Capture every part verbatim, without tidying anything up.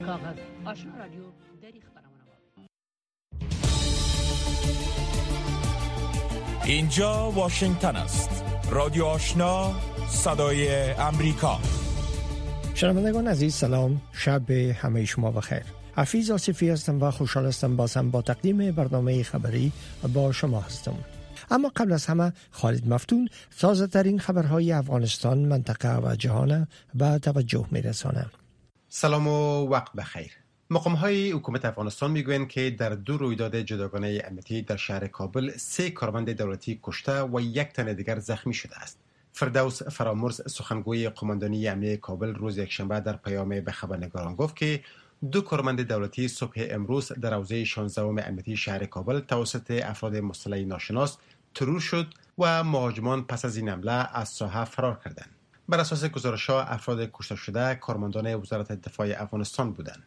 کاغذ آشنا رادیو دریخ برامون. اینجا واشنگتن است. رادیو آشنا، صدای امریکا. شنوندگان عزیز سلام، شب همه شما بخیر. حفیظ آصفی هستم و خوشحال هستم بازم با تقدیم برنامه خبری با شما هستم. اما قبل از همه خالد مفتون تازه ترین خبرهای افغانستان، منطقه و جهان به توجه میرسانه. سلام و وقت بخیر. مقام‌های حکومت افغانستان میگویند که در دو رویداد جداگانه امنیتی در شهر کابل سه کارمند دولتی کشته و یک تن دیگر زخمی شده است. فردوس فرامرز، سخنگوی قماندانی امنیتی کابل، روز یکشنبه در پیامی به خبرنگاران گفت که دو کارمند دولتی صبح امروز در حوزه شانزدهم امنیتی شهر کابل توسط افراد مسلح ناشناس ترور شد و مهاجمان پس از این حمله از ساحه فرار کردند. بر اساس گزارش‌ها افراد کشته شده کارمندان وزارت دفاع افغانستان بودند.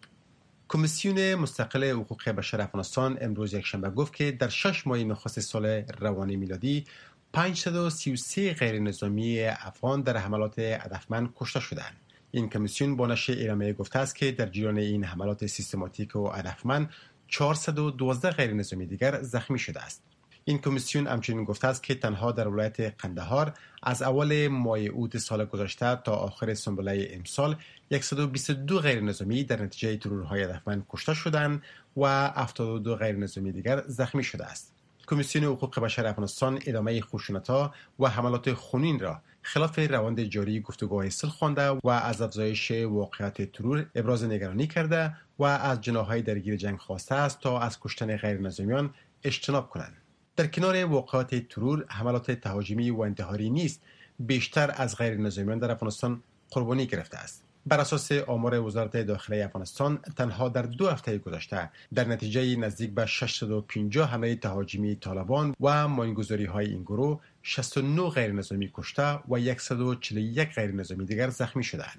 کمیسیون مستقل حقوق بشر افغانستان امروز یکشنبه گفت که در شش ماه نخست سال روانی میلادی پانصد و سی و سه غیر نظامی افغان در حملات هدفمند کشته شدند. این کمیسیون با نشر اعلامیه گفته است که در جریان این حملات سیستماتیک و هدفمند چهارصد و دوازده غیر نظامی دیگر زخمی شده است. این کمیسیون همچنین گفته است که تنها در ولایت قندهار از اول ماه اوت سال گذشته تا آخر سنبله امسال صد و بیست و دو غیر نظامی در نتیجه ترورهای هدفمند کشته شدند و هفتاد و دو غیر نظامی دیگر زخمی شده است. کمیسیون حقوق بشر افغانستان ادامه خشونت‌ها و حملات خونین را خلاف روند جاری گفتگوهای صلح خوانده و از افزایش واقعیت ترور ابراز نگرانی کرده و از جناح‌های درگیر جنگ خواسته است تا از کشتن غیر نظامیان اجتناب کنند. در کنار واقعات ترور، حملات تهاجمی و انتحاری نیز بیشتر از غیر نظامیان در افغانستان قربانی گرفته است. بر اساس آمار وزارت داخلی افغانستان تنها در دو هفته گذشته در نتیجه نزدیک به ششصد و پنجاه حمله تهاجمی طالبان و ماینگذاری‌های این گروه شصت و نه غیر نظامی کشته و صد و چهل و یک غیر نظامی دیگر زخمی شدند.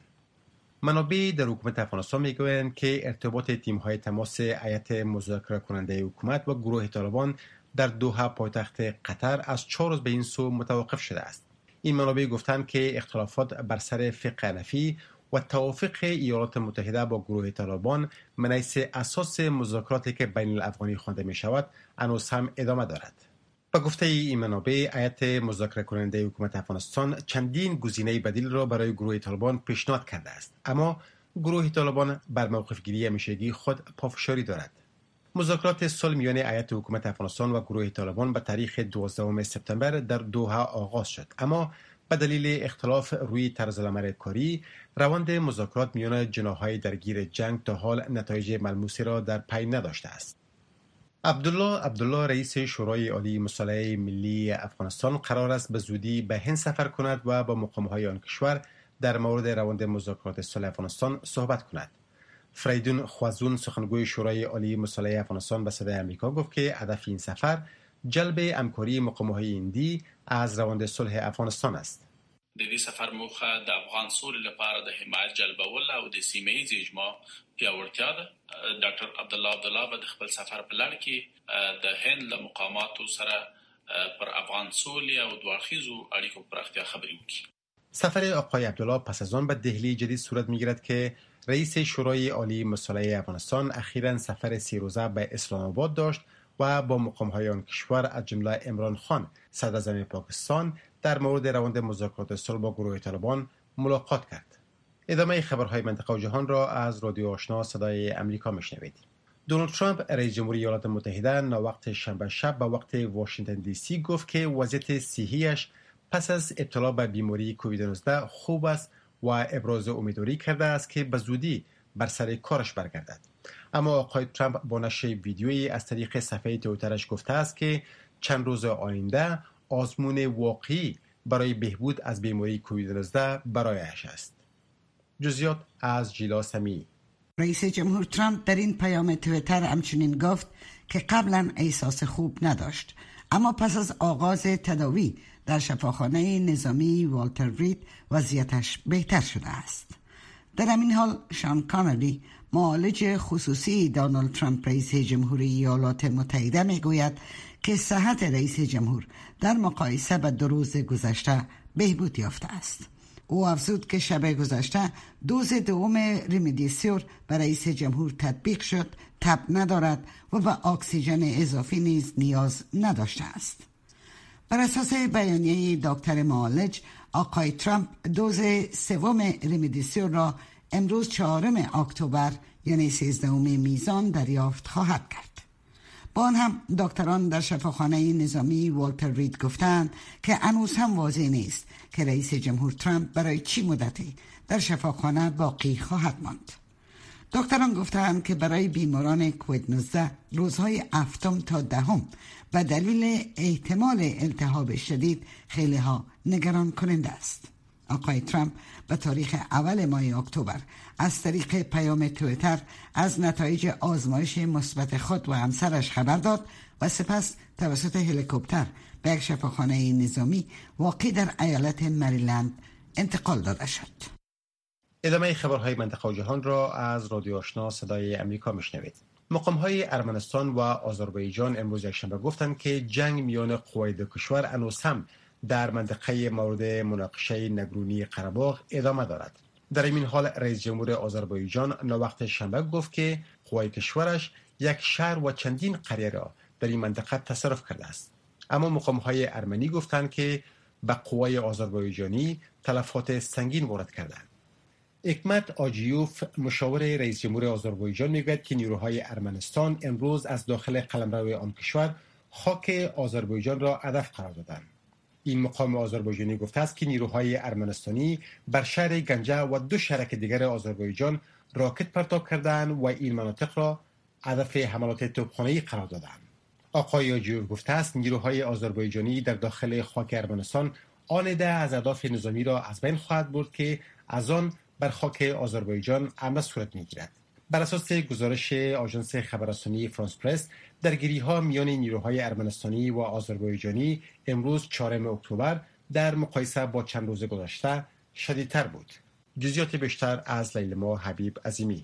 منابع در حکومت افغانستان میگویند که ارتباط تیم‌های تماس هیئت مذاکره کننده حکومت و گروه طالبان در دوحه پایتخت قطر از چهار روز به این سو متوقف شده است. این منابع گفتند که اختلافات بر سر فقه حنفی و توافق ایالات متحده با گروه طالبان من حیث اساس مذاکراتی که بین الافغانی خوانده می شود هنوز هم ادامه دارد. با گفته این منابع، هیئت مذاکره کننده حکومت افغانستان چندین گزینه بدیل را برای گروه طالبان پیشنهاد کرده است، اما گروه طالبان بر موقف گیری همیشگی خود پافشاری دارد. مذاکرات صلح میان هیئت حکومت افغانستان و گروه طالبان به تاریخ دوازدهم سپتامبر در دوحه آغاز شد، اما به دلیل اختلاف روی طرز العمل کاری روند مذاکرات میان جناح‌های درگیر جنگ تا حال نتایج ملموسی را در پی نداشته است. عبدالله عبدالله رئیس شورای عالی مصالحه ملی افغانستان قرار است به زودی به هند سفر کند و با مقام‌های آن کشور در مورد روند مذاکرات صلح افغانستان صحبت کند. فریدون خوازون، سخنگوی شورای عالی مصالحه افغانستان، به صدای آمریکا گفت که هدف این سفر جلب همکاری مقام‌های هندی از روند صلح افغانستان است. د دې سفر موخه د افغان سولې لپاره د حمایت جلبول او د سیمه ییز اجماع پیاوړتیا ده. ډاکټر عبدالله عبدالله به د خپل سفر په لړ کې د هند له مقاماتو سره پر افغان سولې او دوه اړخیزو اړیکو پراختیا خبرې وکړي. سفر آقای عبدالله پس از آن به دهلی جدید صورت می‌گیرد که رئیس شورای عالی مصالحه افغانستان اخیراً سفر سی روزه به اسلام آباد داشت و با مقام‌های آن کشور از جمله عمران خان صدراعظم پاکستان در مورد روند مذاکرات صلح با گروه طالبان ملاقات کرد. ادامه خبرهای منطقه و جهان را از رادیو آشنا صدای امریکا میشنوید. دونالد ترامپ رئیس جمهوری ایالات متحده ناوقت شنبه شب به وقت واشنگتن دی سی گفت که وضعیت صحیش پس از ابتلا به بیماری کووید نوزده خوب است و ابراز امیدواری کرده است که به زودی بر سر کارش برگردد. اما آقای ترامپ با نشر ویدیویی از طریق صفحه توییترش گفته است که چند روز آینده آزمون واقعی برای بهبود از بیماری کووید نوزده برایش است. جزئیات از جیلا سمی. رئیس جمهور ترامپ در این پیام توییتر همچنین گفت که قبلا احساس خوب نداشت، اما پس از آغاز تداوی در شفاخانه نظامی والتر رید وضعیتش بهتر شده است. در همین حال شان کانلی، معالج خصوصی دونالد ترامپ رئیس جمهوری ایالات متحده، میگوید که صحت رئیس جمهور در مقایسه با دو روز گذشته بهبود یافته است. او افزود که شب گذشته دوز دوم رمدیسیور برای رئیس جمهور تطبیق شد، تب ندارد و به اکسیژن اضافی نیز نیاز نداشته است. بر اساس بیانیه دکتر معالج، آقای ترامپ دوز سوم رمدیسیور را امروز چهارم اکتبر یعنی سیزدهم میزان دریافت خواهد کرد. با آن هم دکتران در شفاخانه نظامی والتر رید گفتند که هنوز هم واضح نیست که رئیس جمهور ترامپ برای چی مدتی در شفاخانه باقی خواهد ماند. دکتران گفتند که برای بیماران کووید نوزده روزهای هفتم تا دهم به دلیل احتمال التهاب شدید خیلی ها نگران کننده است. آقای ترامپ به تاریخ اول ماه اکتبر از طریق پیام توییتر از نتایج آزمایش مثبت خود و همسرش خبر داد و سپس توسط هلیکوپتر به یک شفاخانه نظامی واقع در ایالت مریلند انتقال داده شد. ادامه خبرهای منطقه و جهان را از رادیو آشنا صدای امریکا میشنوید. مقام‌های ارمنستان و آذربایجان امروز یکشنبه گفتند که جنگ میان قوای دو کشور هنوز هم در منطقه مورد مناقشه نگرونی قره‌باغ ادامه دارد. در این حال رئیس جمهور آذربایجان نوبت شنبه گفت که قوای کشورش یک شهر و چندین قریه را در این منطقه تصرف کرده است. اما مقام‌های ارمنی گفتند که به قوای آذربایجانی تلفات سنگین وارد کردند. حکمت آجیوف مشاور رئیس جمهور آذربایجان میگوید که نیروهای ارمنستان امروز از داخل قلمرو آن کشور خاک آذربایجان را هدف قرار دادند. این مقام آذربایجانی گفته است که نیروهای ارمنستانی بر شهر گنجه و دو شهرک دیگر آذربایجان راکت پرتاب کردند و این مناطق را هدف حملات توپخانه‌ای قرار دادند. آقای آجیوف گفته است نیروهای آذربایجانی در داخل خاک ارمنستان آن ده از اهداف نظامی را از بین خواهد برد که از آن بر خاک آذربایجان حمله صورت می‌گیرد. بر اساس گزارش آژانس خبررسانی فرانس پرس، درگیری‌ها میان نیروهای ارمنستانی و آذربایجانی امروز چهارم اکتبر در مقایسه با چند روز گذشته شدیدتر بود. جزئیات بیشتر از لیلما حبیب عظیمی.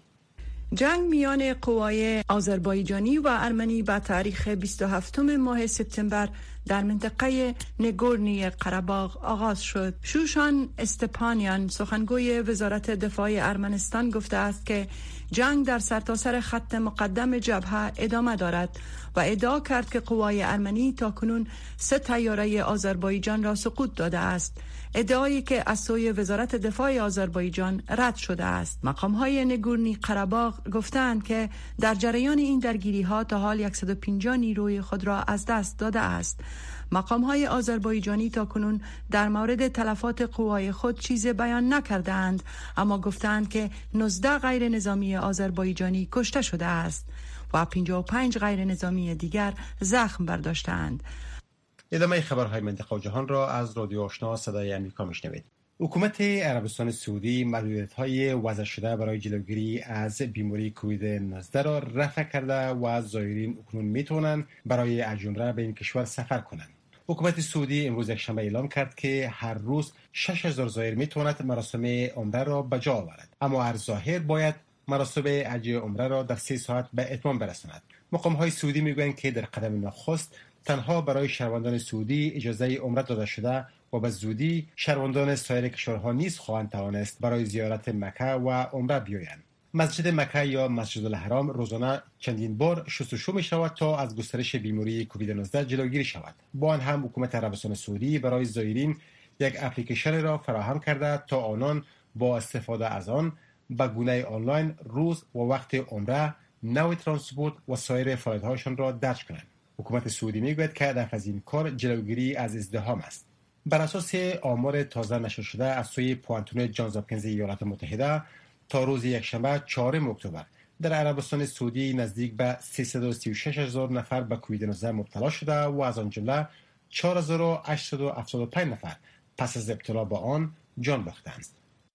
جنگ میان قوای آذربایجانی و ارمنی با تاریخ بیست و هفتم ماه سپتامبر در منطقه نگورنی قره‌باغ آغاز شد. شوشان استپانیان سخنگوی وزارت دفاع ارمنستان گفته است که جنگ در سرتاسر خط مقدم جبهه ادامه دارد و ادعا کرد که قوای ارمنی تاکنون سه طیاره آذربایجان را سقوط داده است، ادعایی که از سوی وزارت دفاع آذربایجان رد شده است. مقام‌های نگورنی قره‌باغ گفتند که در جریان این درگیری‌ها تا حال صد و پنجاه نیروی خود را از دست داده است. مقام‌های آذربایجانی تاکنون در مورد تلفات قوای خود چیزی بیان نکردند، اما گفتند که نوزده غیر نظامی آذربایجانی کشته شده است و پنجاه و پنج غیر نظامی دیگر زخم برداشتند. ادامه خبرهای منطقه و جهان را از رادیو آشنا صدای امریکا میشنوید. حکومت عربستان سعودی محدودیت‌های وضع شده برای جلوگیری از بیماری کووید نوزده را رفع کرده و زائرین اکنون میتونن برای حج عمره به این کشور سفر کنند. حکومت سعودی امروز یکشنبه اعلام کرد که هر روز شش هزار زائر میتواند مراسم عمره را به جا آورد، اما هر زائر باید مراسم حج عمره را در سه ساعت به اتمام برساند. مقام‌های سعودی میگویند که در قدم نخست تنها برای شهروندان سعودی اجازه عمره داده شده و به زودی شهروندان سایر کشورها نیز خواهند توانست برای زیارت مکه و عمره بیایند. مسجد مکه یا مسجد الحرام روزانه چندین بار شستشو می شود تا از گسترش بیماری کووید نوزده جلوگیری شود. با آن هم حکومت عربستان سعودی برای زائرین یک اپلیکیشن را فراهم کرده تا آنان با استفاده از آن به گونه آنلاین روز و وقت عمره، نوع ترانسپورت و سایر فعالیت‌هایشان را درج کنند. حکومت سعودی میگوید که هدف از این کار جلوگیری از ازدحام است. بر اساس آمار تازه نشر شده از سوی پوانتون جانز هاپکینز ایالات متحده تا روز یکشنبه چهارم اکتبر در عربستان سعودی نزدیک به سیصد و سی و شش هزار نفر به کووید نوزده مبتلا شده و از آن جمله چهار هزار و هشتصد و هفتاد و پنج نفر پس از ابتلا با آن جان باختند.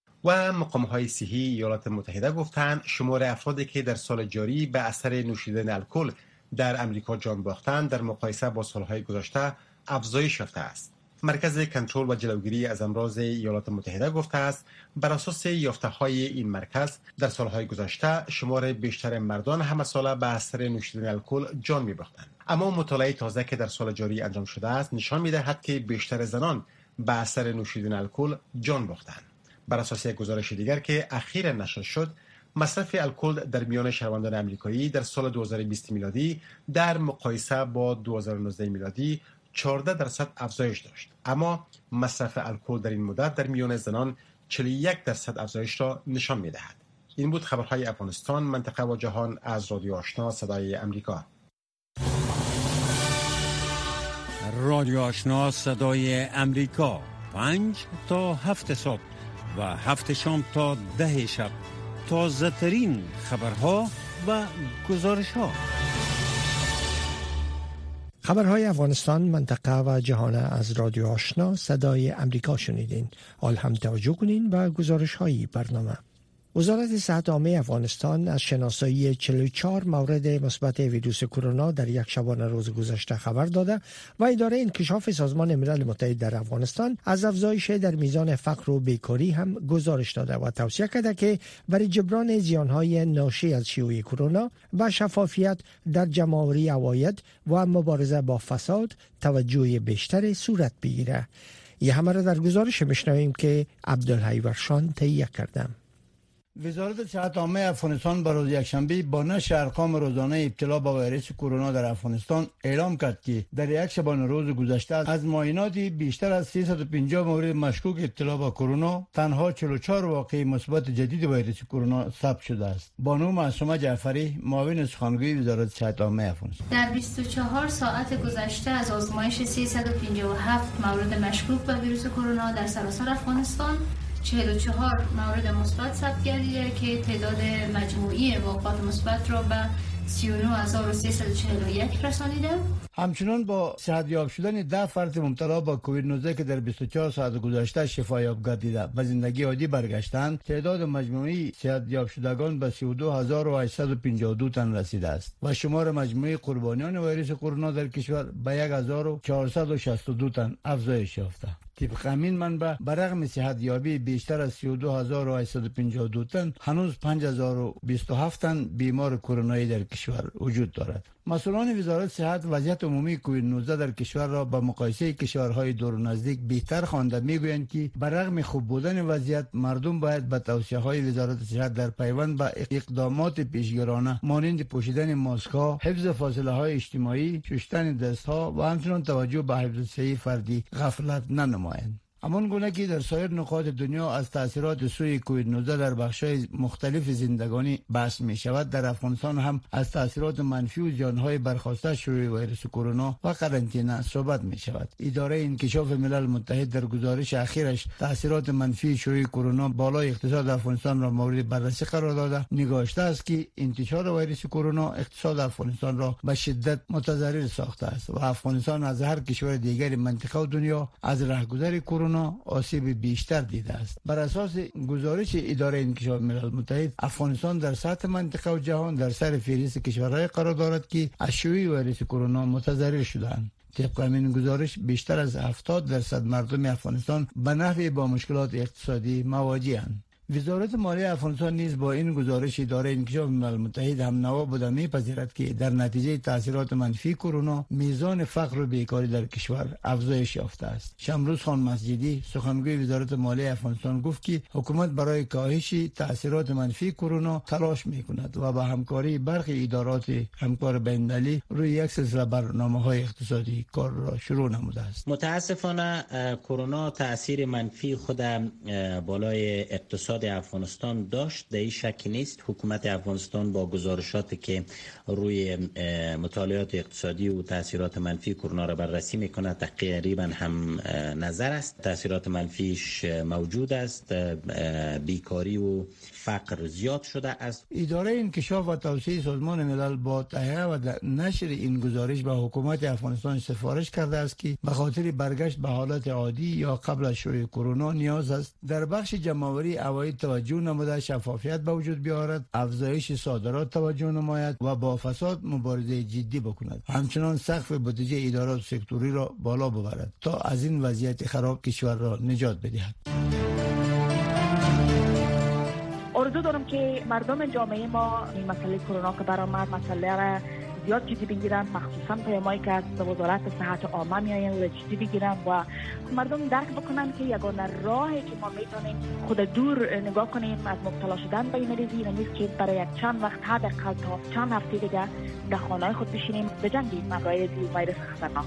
و مقام‌های صحی ایالات متحده گفتند شمار افرادی که در سال جاری به اثر نوشیدن الکل در امریکا جان باختند در مقایسه با سالهای گذشته افزایش یافته است. مرکز کنترل و جلوگیری از امراض ایالات متحده گفته است بر اساس یافته‌های این مرکز در سالهای گذشته شمار بیشتر مردان همه ساله به اثر نوشیدن الکل جان می‌باختند، اما مطالعه تازه که در سال جاری انجام شده است نشان می‌دهد که بیشتر زنان به اثر نوشیدن الکل جان باختند. بر اساس یک گزارش دیگر که اخیراً نشر شد، مصرف الکل در میان شهروندان آمریکایی در سال دو هزار و بیست میلادی در مقایسه با دو هزار و نوزده میلادی چهارده درصد افزایش داشت، اما مصرف الکل در این مدت در میان زنان چهل و یک درصد افزایش را نشان می‌دهد. این بود خبرهای افغانستان، منطقه و جهان از رادیو آشنا صدای امریکا. رادیو آشنا صدای امریکا، پنج تا هفت صبح و هفت شام تا ده شب، تازه ترین خبرها و گزارش ها. خبرهای افغانستان، منطقه و جهان از رادیو آشنا صدای امریکا شنیدین. حال هم توجه کنین و گزارش های برنامه. وزارت صحت عامه افغانستان از شناسایی چهل و چهار مورد مثبت ویروس کرونا در یک شبانه روز گذشته خبر داده و اداره انکشاف سازمان ملل متحد در افغانستان از افزایش در میزان فقر و بیکاری هم گزارش داده و توصیه کرده که برای جبران زیانهای ناشی از شیوع کرونا و شفافیت در جمع‌آوری عواید و مبارزه با فساد توجه بیشتر صورت بگیره. یه همه را در گزارش میشنویم که عبدالحی ورشان تهیه کردم. وزارت صحت عامه افغانستان به روز یکشنبه با نشر ارقام روزانه ابتلا به ویروس کرونا در افغانستان اعلام کرد که در یک شبانه روز گذشته از معاینات بیشتر از سیصد و پنجاه مورد مشکوک ابتلا به کرونا، تنها چهل و چهار واقعه مثبت جدید ویروس کرونا ثبت شده است. بانو معصومه جعفری، معاون سخنگوی وزارت صحت عامه افغانستان: در بیست و چهار ساعت گذشته از آزمایش سیصد و پنجاه و هفت مورد مشکوک به ویروس کرونا در سراسر افغانستان، چهل و چهار مورد مثبت ثبت گردیده که تعداد مجموعی واقعات مثبت را به سی و نه هزار و سیصد و چهل و یک رسانیده. همچنان با صحتیاب شدن ده فرد مبتلا با کووید نوزده که در بیست و چهار ساعت گذشته شفایاب گردیده و زندگی عادی برگشتند، تعداد مجموعی صحتیاب شدگان به سی و دو هزار و هشتصد و پنجاه و دو تن رسیده است و شمار مجموعی قربانیان ویروس کرونا در کشور به هزار و چهارصد و شصت و دو تن افزایش یافته. طبق همین منبع برغم صحتیابی بیشتر از سی و دو هزار و هشتصد و پنجاه و دو تن، هنوز پنج هزار و بیست و هفت تن بیمار کرونایی در کشور وجود دارد. مسئولان وزارت صحت وضعیت عمومی کووید نوزده در کشور را با مقایسه کشورهای دور و نزدیک بهتر خوانده میگویند که برغم خوب بودن وضعیت، مردم باید به توصیه‌های وزارت صحت در پیوند به اقدامات پیشگیرانه مانند پوشیدن ماسک‌ها، حفظ فاصله‌های اجتماعی، شستن دست‌ها و همچنین توجه به حفظ صحی فردی غفلت ننمایند. همان گونه که در سایر نقاط دنیا از تاثیرات سوی کووید نوزده در بخش‌های مختلف زندگانی بحث می شود، در افغانستان هم از تاثیرات منفی و زیان‌های برخاسته شیوع ویروس کرونا و قرنطینه صحبت می شود. اداره انکشاف ملل متحد در گزارش اخیرش تاثیرات منفی شیوع کرونا بالای اقتصاد افغانستان را مورد بررسی قرار داده، نگاشته است که انتشار ویروس کرونا اقتصاد افغانستان را به شدت متضرر ساخته است و افغانستان از هر کشور دیگر منطقه و دنیا از راهگذر کرونا آسیب بیشتر دیده است. بر اساس گزارش اداره انکشاف ملل متحد، افغانستان در سطح منطقه و جهان در سر فهرست کشورهای قرار دارد که از شیوع ویروس کرونا متضرر شدند. طبق همین گزارش بیشتر از هفتاد درصد مردم افغانستان به نحوی با مشکلات اقتصادی مواجه‌اند. وزارت مالیه افغانستان نیز با این گزارش اداره انکشاف ملل متحد هم نوا بوده می‌پذیرد که در نتیجه تاثیرات منفی کرونا میزان فقر و بیکاری در کشور افزایش یافته است. شمروز خان مسجدی، سخنگوی وزارت مالیه افغانستان، گفت که حکومت برای کاهش تاثیرات منفی کرونا تلاش می‌کند و با همکاری برخی ادارات همکار بین‌المللی روی یک سلسله برنامه‌های اقتصادی کار را شروع نموده است. متاسفانه کرونا تاثیر منفی خود بالای اقتصاد افغانستان داشت، در این شک نیست. حکومت افغانستان با گزارشاتی که روی مطالعات اقتصادی و تاثیرات منفی کرونا را بررسی میکنه تقریبا هم نظر است. تاثیرات منفیش موجود است، بیکاری و فقر زیاد شده است. اداره انکشاف و توسعه سازمان ملل با تهیه و نشر این گزارش به حکومت افغانستان سفارش کرده است که به خاطر برگشت به حالت عادی یا قبل از شیوع کرونا نیاز است در بخش جمع‌آوری عواید توجه نموده، شفافیت به وجود بیاورد، افزایش صادرات توجه نماید و با فساد مبارزه جدی بکند. همچنان سقف بودجه ادارات سکتوری را بالا ببرد تا از این وضعیت خراب کشور را نجات بدهد. آرزو دارم که مردم جامعه ما این مسئله کرونا که برآمد مسئله را زیاد جدی بگیرن، مخصوصا پیامایی که از وزارت صحت عامه میآین و جدی بگیرن و مردم درک بکنن که یگانه راهی که ما میتونیم خود دور نگاه کنیم از مبتلا شدن به این مریضی نیست که برای یک چند وقت حداقل تا چند هفته دیگه در خانه‌های خود بشینیم به جنگ مقایض ویروس خطرناک.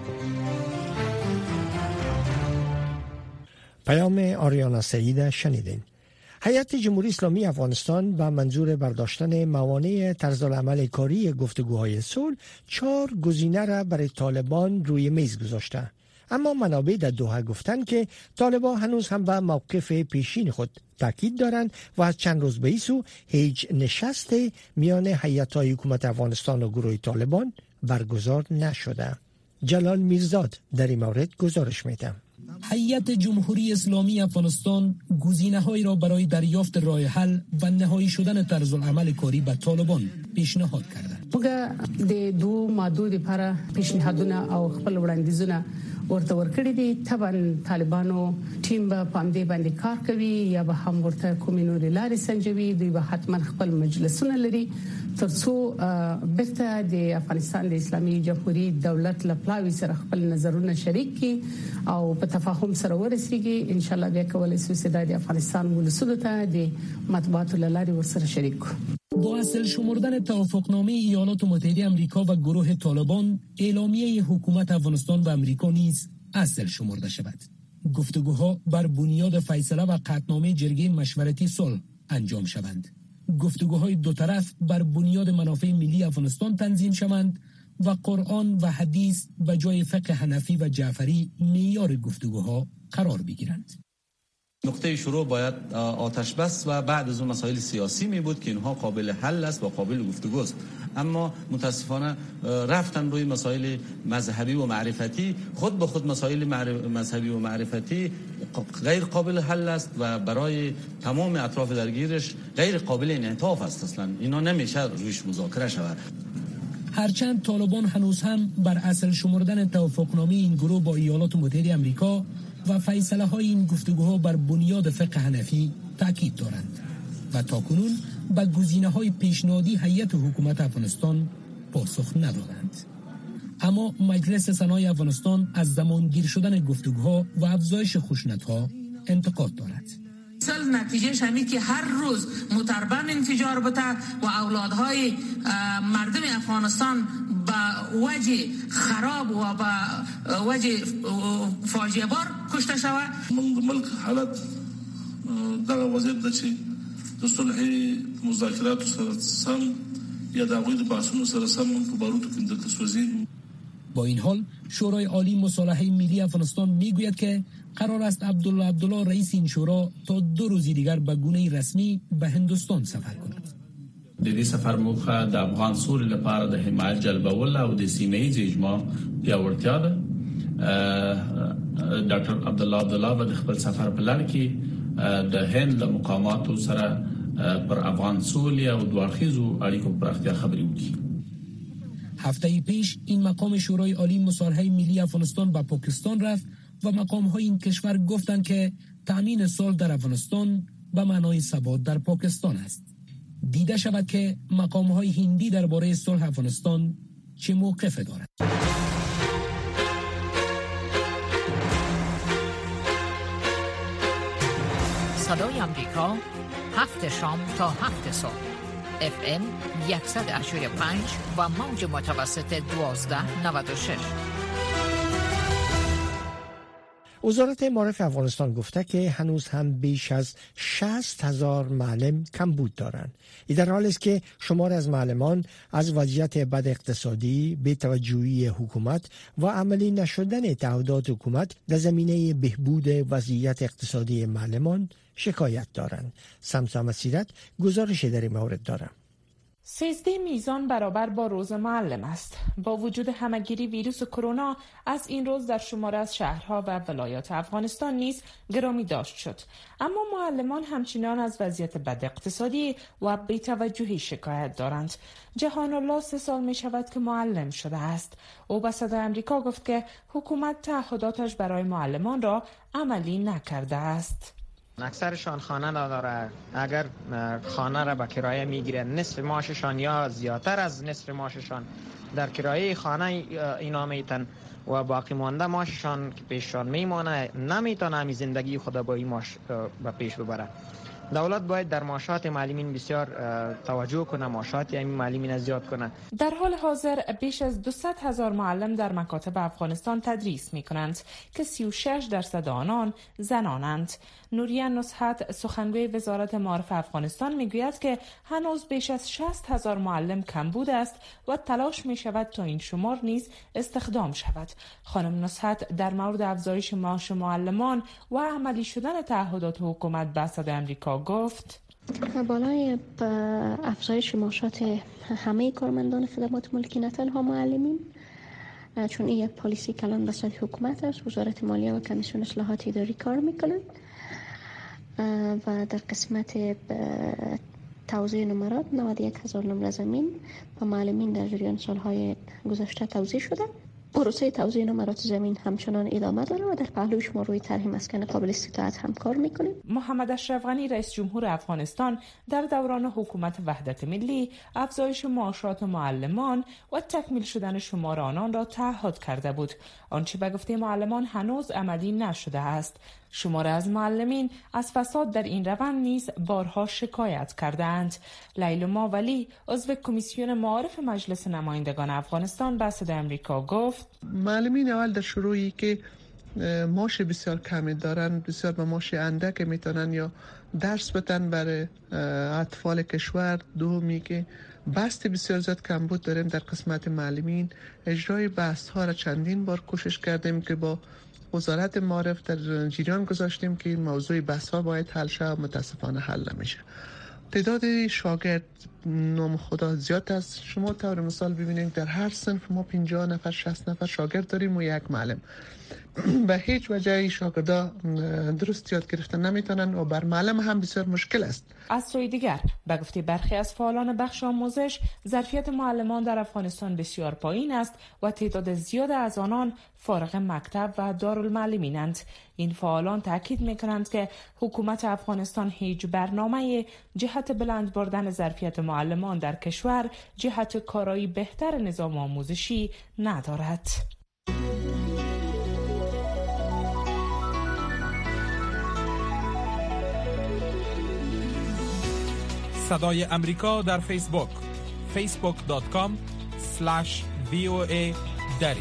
پیام آریانا سعید شنیدین. هیئت جمهوری اسلامی افغانستان به منظور برداشتن موانع طرز العمل کاری گفتگوهای صلح چهار گزینه را برای طالبان روی میز گذاشته. اما منابع در دوحه گفتند که طالبان هنوز هم به موقف پیشین خود تاکید دارند و از چند روز به این سو هیچ نشست میان هیئت‌های حکومت افغانستان و گروه طالبان برگزار نشده. جلال میرزاد در این مورد گزارش میده. هیئت جمهوری اسلامی افغانستان گزینه‌هایی را برای دریافت راه حل و نهایی شدن طرز العمل کاری به طالبان پیشنهاد کرده. موږ د دو ماده لپاره پیشنهادونه او خپل وړاندیزونه ورته ورکړي دي. طبعا طالبانو ټیم به پاندې باندې کار کوي یا به هم ورته کومې نورې لارې سنجوي. دوی به حتما خپل مجلسونه لري ترڅو بیرته د افغانستان د اسلامي جمهوریت دولت لپاره سره خپل نظرونه شریک کړي او په تفاهم سره ورسیږي. ان شاء الله بیا کولای شو د افغانستان ولسونو ته د مطبوعاتو لارې ورسره شریک کړو. با اصل شمردن توافقنامه ایالات متحده آمریکا و گروه طالبان، اعلامیه حکومت افغانستان و آمریکا نیز اصل شمرده شود. گفتگوها بر بنیاد فیصله و قطعنامه جرگه مشورتی صلح انجام شوند. گفتگوهای دو طرف بر بنیاد منافع ملی افغانستان تنظیم شوند و قرآن و حدیث به جای فقه حنفی و جعفری معیار گفتگوها قرار بگیرند. نقطه شروع باید آتش بس و بعد از اون مسائل سیاسی می بود که اینها قابل حل است و قابل گفتگو است، اما متاسفانه رفتن روی مسائل مذهبی و معرفتی. خود به خود مسائل مذهبی و معرفتی غیر قابل حل است و برای تمام اطراف درگیرش غیر قابل انعطاف است. اصلا اینا نمیشه رویش مذاکره شود. هرچند طالبان هنوز هم بر اصل شمردن توافقنامه این گروه با ایالات متحده آمریکا و فیصله های این گفتگوها بر بنیاد فقه حنفی تاکید دارند و تاکنون به گزینه های پیشنهادی هیئت حکومت افغانستان پاسخ ندادند. اما مجلس سنای افغانستان از زمانگیر شدن گفتگوها و افزایش خشونت‌ها انتقاد دارد. اصل نتیجه همی که هر روز متربن انفجار بته و اولادهای مردم افغانستان به وجه خراب و به وجه فاجعه بار کشته شود. ملک حالت دغه وضعیت د چې د صلح مذاکرات سره سم یا د هغوی د بحثونو سره سم په باروتو کې د تسوزي. با این حال شورای عالی مصالحه ملی افغانستان میگوید که قرار است عبدالله عبدالله رئیس این شورا تا دو روز دیگر به گونه رسمی به هندوستان سفر کند. د دې سفر موخه د افغان سولې لپاره د حمایت جلبول او د سیمه ییز اجماع پیاوړتیا ده. ډاکټر عبدالله عبدالله به د خپل سفر په لړ کې د هند له مقاماتو سره پر افغان سولې او دوه اړیکو پراختیا خبرې وکړي. هفته پیش این مقام شورای عالی مصالحه ملی افغانستان به پاکستان رفت و مقام‌های این کشور گفتند که تامین صلح در افغانستان به معنای ثبات در پاکستان است. دیده شود که مقام‌های هندی درباره صلح افغانستان چه موقف دارند. صدای آمریکا، هفت شام تا هفت صبح، اف ام صد و هشتاد و پنج و موج متوسط دوازده نود و شش. وزارت معارف افغانستان گفته که هنوز هم بیش از شصت هزار معلم کمبود دارند. این در حالی است که شمار از معلمان از وضعیت بد اقتصادی، بی‌توجهی حکومت و عملی نشدن تعهدات حکومت در زمینه بهبود وضعیت اقتصادی معلمان شکایت دارند. سمسام سیرت گزارش در این مورد دارم. سیزده میزان برابر با روز معلم است. با وجود همهگیری ویروس کرونا از این روز در شماره از شهرها و ولایات افغانستان نیز گرامی داشت شد، اما معلمان همچنان از وضعیت بد اقتصادی و بی‌توجهی شکایت دارند. جهان الله سه سال می شود که معلم شده است. او به صدای آمریکا گفت که حکومت تعهداتش برای معلمان را عملی نکرده است. اکثرشان خانه نداره. اگر خانه را به کرایه میگیرن نصف معاششان یا زیادتر از نصف معاششان در کرایه خانه اینا میتن و باقی مانده معاششان که پیششان میمانه نمیتونه همی زندگی خود با این معاش به پیش ببره. دولت باید در معاشات معلمین بسیار توجه کنه، معاشات این معلمین زیاد کنه. در حال حاضر بیش از دویست هزار معلم در مکاتب افغانستان تدریس می کنند که سی و شش درصد آنان زنانند. نوریه نصحت سخنگوی وزارت معارف افغانستان می گوید که هنوز بیش از شصت هزار معلم کمبود است و تلاش می شود تا این شمار نیز استخدام شود. خانم نصحت در مورد افزایش معاش معلمان و عملی شدن تعهدات حکومت به اسد آمریکا گفت: بالای افزایش معاشات همه کارمندان خدمات ملکی نه تنها معلمین، چون این یک پالیسی کلان به سطح حکومت است، وزارت مالیه و کمیسیون اصلاحات اداری کار میکنند و در قسمت توزیع نمرات نود و یک هزار نمره زمین و معلمین در جریان سالهای گذشته توزیع شده. پروسه توزیع نمرات زمین همچنان ادامه داره و در پهلوش ما روی طرح مسکن قابل استطاعت هم کار میکنیم. محمد اشرف غنی رئیس جمهور افغانستان در دوران حکومت وحدت ملی افزایش معاشات معلمان و تکمیل شدن شمار آنان را تعهد کرده بود. آنچه به گفته معلمان هنوز عملی نشده است. شماره از معلمین از فساد در این روند نیز بارها شکایت کردند. لیلما ولی عضو کمیسیون معارف مجلس نمایندگان افغانستان به صدای آمریکا گفت: معلمین اول در شروعی که معاش بسیار کمی دارن، بسیار به معاش اندک میتونن یا درس بدن برای اطفال کشور. دومی که بست بسیار زیاد کمبود داریم در قسمت معلمین. اجرای بحث ها را چندین بار کوشش کردیم که با وزارت معارف در جریان گذاشتیم که این موضوع بحث ها باید حل شود، متاسفانه حل نمیشه. تعداد شاگرد نام خدا زیاد است. شما طور مثال ببینید در هر صنف ما پنجاه نفر شصت نفر شاگرد داریم و یک معلم. به هیچ وجه شاگردا درست یاد گرفتن نمیتونن و بر معلم هم بسیار مشکل است. از سوی دیگر به گفته برخی از فعالان بخش آموزش ظرفیت معلمان در افغانستان بسیار پایین است و تعداد زیاد از آنان فارغ مکتب و دارالمعلمینند. این فعالان تاکید میکنند که حکومت افغانستان هیچ برنامه جهت بلند بردن ظرفیت معلمان در کشور جهت کارایی بهتر نظام آموزشی ندارد. صدای امریکا در فیسبوک فیسبوک دات کام اسلش وی او ای دری.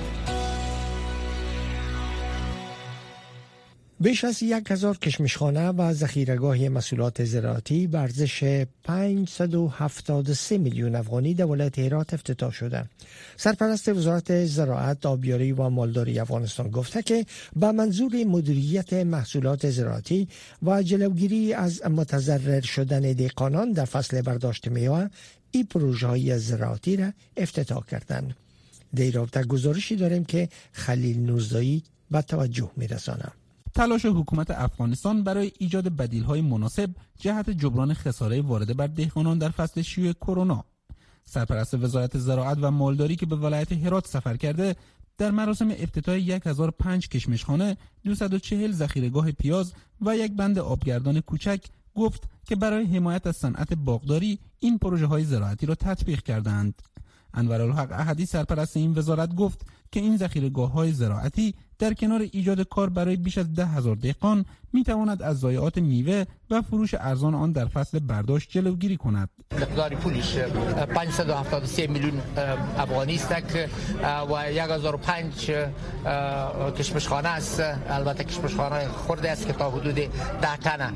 بیش از یک هزار کشمشخانه و ذخیره‌گاه محصولات زراعتی به ارزش پانصد و هفتاد و سه میلیون افغانی در ولایت هرات افتتاح شده. سرپرست وزارت زراعت، آبیاری و مالداری افغانستان گفته که به منظور مدیریت محصولات زراعتی و جلوگیری از متضرر شدن دهقانان در فصل برداشت میوه، این پروژه‌های زراعتی را افتتاح کردند. در رابطه گزارشی داریم که خلیل نورزایی به توجه می‌رساند. تلاش حکومت افغانستان برای ایجاد بدیل‌های مناسب جهت جبران خساره وارده بر دهقانان در فصل شیوع کرونا. سرپرست وزارت زراعت و مالداری که به ولایت هرات سفر کرده، در مراسم افتتاح صد و پنج کشمشخانه، دویست و چهل ذخیره‌گاه پیاز و یک بند آبگردان کوچک گفت که برای حمایت از صنعت باغداری این پروژه‌های زراعتی را تطبیق کردند. انورالحق احدی سرپرست این وزارت گفت که این ذخیره‌گاه‌های زراعتی در کنار ایجاد کار برای بیش از ده هزار دهقان میتواند از ضایعات میوه و فروش ارزان آن در فصل برداشت جلوگیری کند. مقدار پولش پانصد و هفتاد و سه میلیون افغانی است و یک هزار و پنج کشمشخانه است. البته کشمشخانه خرده است که تا حدود ده تن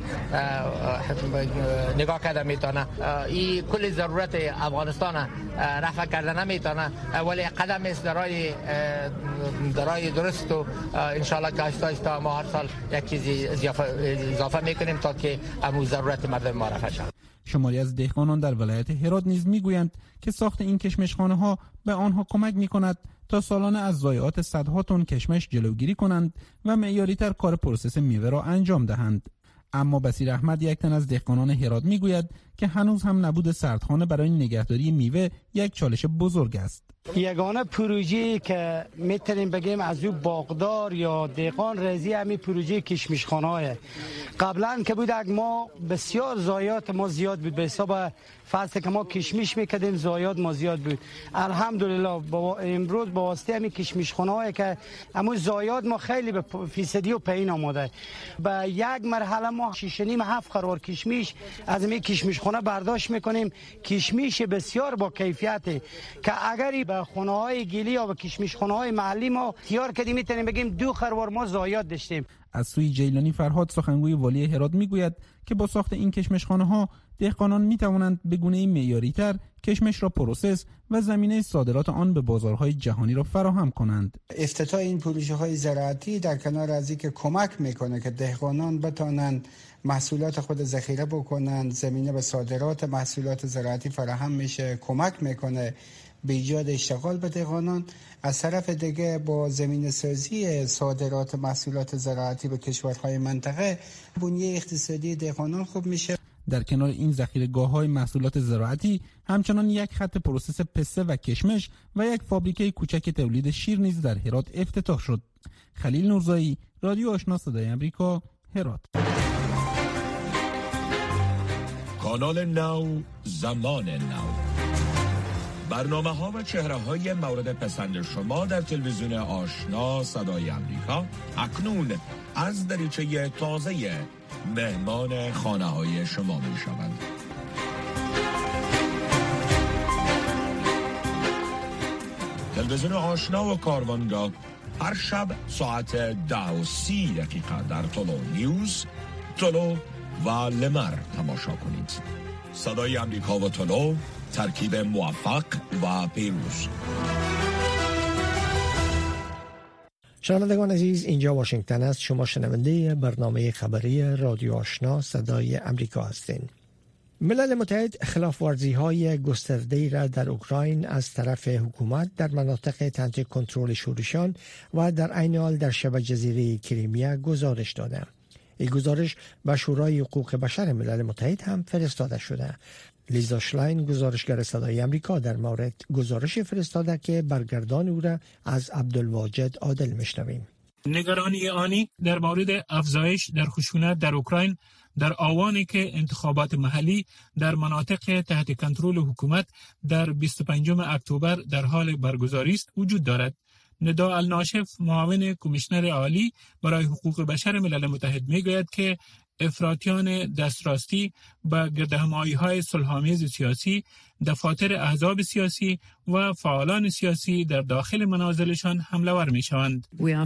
نگاه کرده میتونه. این کل ضرورت افغانستان رفع کرده نمیتونه، ولی قدم است درای درای درست و انشالله که آهسته آهسته ما هر سال یک چیزی اضافه میکنیم تا که امروز ضرورت مردم ما رفع شود. شماری از دهقانان در ولایت هرات نیز میگویند که ساخت این کشمشخانه ها به آنها کمک میکند تا سالانه از ضایعات صدها تن کشمش جلوگیری کنند و معیاری تر کار پروسس میوه را انجام دهند. اما بصیر احمد، یک تن از دهقانان هرات، میگوید که هنوز هم نبود سردخانه برای نگهداری میوه یک چالش بزرگ است. یگانه پروژه‌ای که میتونیم بگیم از او باغدار یا دهقان رزی همین پروژه کشمشخانه‌ای. قبلا که بود ما بسیار زایات ما زیاد بود، به حساب فصل که ما کشمش میکردیم زایات ما زیاد بود. الحمدلله با امروز با واسطه همین کشمشخانه‌ای که همون زایات ما خیلی به فیصدی و پایین آمده. با یک مرحله ما شش و نیم هفت قرار کشمش از همین کشمشخانه برداشت میکنیم. کشمش بسیار با کیفیته که اگر به خانه‌های گلی یا به کشمشخانه‌های محلی ما تیار کردیم میتونیم بگیم دو خروار ما زایات داشتیم. از سوی جیلانی فرهاد سخنگوی والی هرات میگوید که با ساخت این کشمشخانه‌ها دهقانان میتوانند به گونه‌ای معیاری‌تر کشمش را پروسس و زمینه صادرات آن به بازارهای جهانی را فراهم کنند. افتتاح این پروژه‌های زراعتی در کنار از اینکه کمک میکنه که دهقانان بتوانند محصولات خود ذخیره بکنند، زمینه به صادرات محصولات زراعتی فراهم میشه، کمک میکنه به ایجاد اشتغال به دهقانان. از طرف دیگه با زمینه سازی صادرات محصولات زراعتی به کشورهای منطقه بنیه اقتصادی دهقانان خوب میشه. در کنار این ذخیره‌گاه‌های محصولات زراعتی همچنان یک خط پروسس پسته و کشمش و یک فابریکه کوچک تولید شیر نیز در هرات افتتاح شد. خلیل نورزایی، رادیو آشنا صدای آمریکا، هرات. کانال نو، زمان نو. برنامه ها و چهره های مورد پسند شما در تلویزیون آشنا صدای آمریکا اکنون از دریچه تازه مهمان خانه های شما می شوند. تلویزیون آشنا و کاروانگاه هر شب ساعت ده و سی دقیقه در تولو نیوز، تولو و لمر تماشا کنید. صدای آمریکا و تولو، ترکیب موفق و پیروز. شنوندگان عزیز، اینجا واشنگتن است. شما شنونده برنامه خبری رادیو آشنا صدای امریکا هستین. ملل متحد خلاف ورزی های گسترده را در اوکراین از طرف حکومت در مناطق تحت کنترل شورشیان و در عین حال در شبه جزیره کریمیا گزارش داده. این گزارش به شورای حقوق بشر ملل متحد هم فرستاده شده. لیزا شلاین گزارشگر صدای امریکا در مورد گزارش فرستاده که برگردان او را از عبدالواجد عادل میشنویم. نگرانی آنی در مورد افزایش در خشونت در اوکراین در آوانی که انتخابات محلی در مناطق تحت کنترل حکومت در بیست و پنجم اکتبر در حال برگزاری است وجود دارد. ندا الناشف، معاون کمیشنر عالی برای حقوق بشر ملل متحد میگوید که افراطیان دستراستی به گردهمایی‌های صلح‌آمیز سیاسی، دفاتر احزاب سیاسی و فعالان سیاسی در داخل منازلشان حمله ور می‌شوند.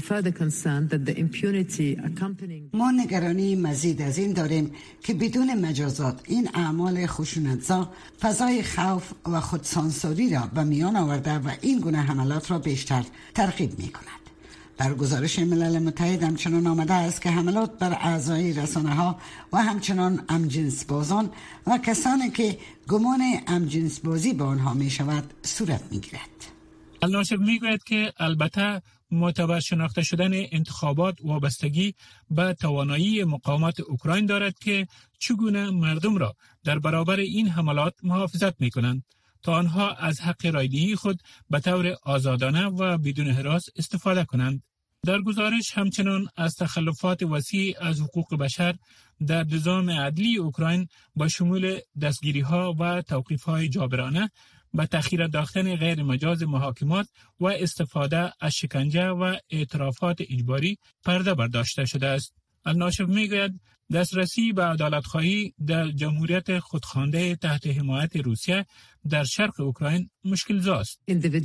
ما نگرانی مزید از این داریم که بدون مجازات این اعمال خشونت‌زا فضای خوف و خودسانسوری را به میان آورده و این گونه حملات را بیشتر ترغیب می‌کند. در گزارش ملل متحد همچنان آمده است که حملات بر اعضای رسانه‌ها و همچنان همجنس بازان و کسانی که گمان همجنس بازی به آنها می شود صورت می گیرد. الناشر می گوید که البته معتبر شناخته شدن انتخابات وابستگی به توانایی مقاومت اوکراین دارد که چگونه مردم را در برابر این حملات محافظت می کنند تا آنها از حق رایدهی خود به طور آزادانه و بدون هراس استفاده کنند. در گزارش همچنان از تخلفات وسیع از حقوق بشر در نظام عدلی اوکراین با شمول دستگیری‌ها و توقیف‌های جابرانه به تأخیر انداختن غیر مجاز محاکمات و استفاده از شکنجه و اعترافات اجباری پرده برداشته شده است. الناشف میگوید دسترسی به عدالت‌خواهی در جمهوریت خودخوانده تحت حمایت روسیه در شرق اوکراین مشکل زاست.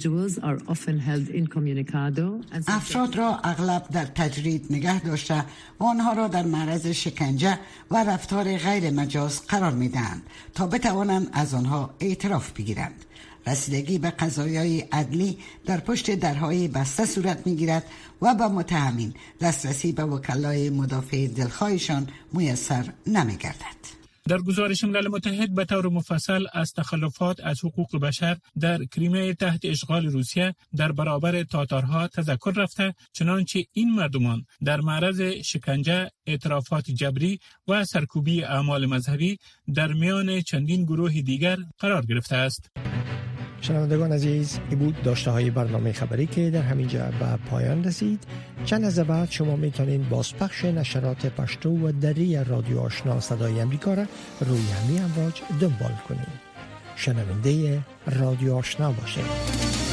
افراد را اغلب در تجرید نگه داشته و آنها را در معرض شکنجه و رفتار غیر مجاز قرار میدهند تا بتوانند از آنها اعتراف بگیرند. رسیدگی به قضایای عدلی در پشت درهای بسته صورت میگیرد و به متهمین دسترسی به وکلای مدافع دلخواهشان میسر نمیگردد. در گزارش ملل متحد به طور مفصل از تخلفات از حقوق بشر در کریمه تحت اشغال روسیه در برابر تاتارها تذکر رفته، چنانچه این مردمان در معرض شکنجه، اعترافات جبری و سرکوبی اعمال مذهبی در میان چندین گروه دیگر قرار گرفته است. شنوندگان عزیز، این بود داشته های برنامه خبری که در همینجا به پایان رسید. چند از بعد شما میتونید بازپخش نشرات پشتو و دری رادیو آشنا صدای امریکا را روی همین امواج دنبال کنید. شنونده رادیو آشنا باشید.